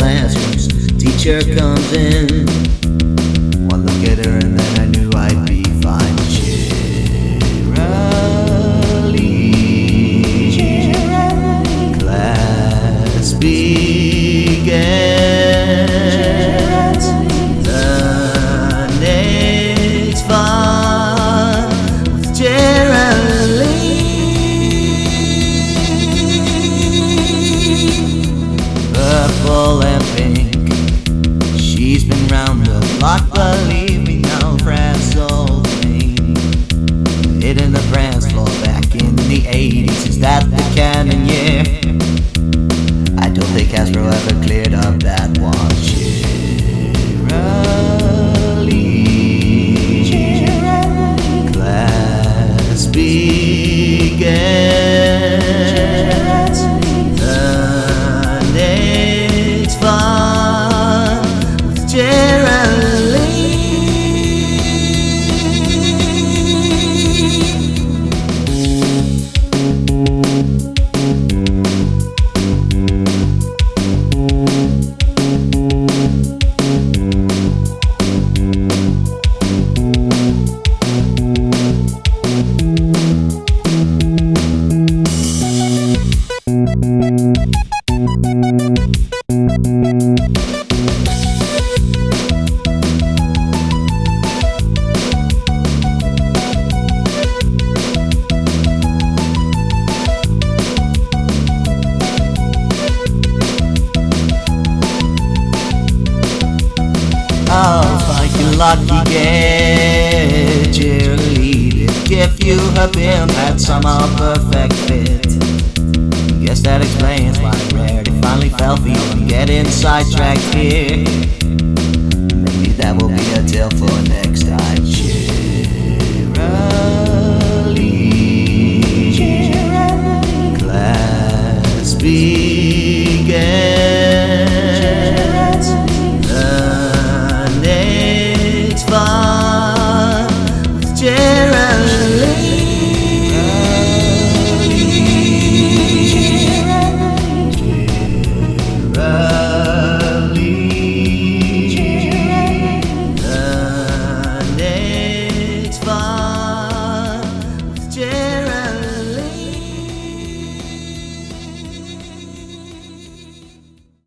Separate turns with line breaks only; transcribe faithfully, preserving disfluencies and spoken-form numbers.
classrooms, teacher comes in. One look at her and then I knew I'd be fine. Cheerily, class began. The next fun with Geraldine. Purple and pink, she's been round the block, believe me now, France old thing. Hitting the France floor back in the eighties, is that the canon year? I don't think Castro ever cleared up that one. Cheerily, class began. The next fun with Geraldine. Oh, fucking lucky get cheerleader. If you have been that somehow perfect fit, guess that explains why Rarity finally fell for you and getting sidetracked here.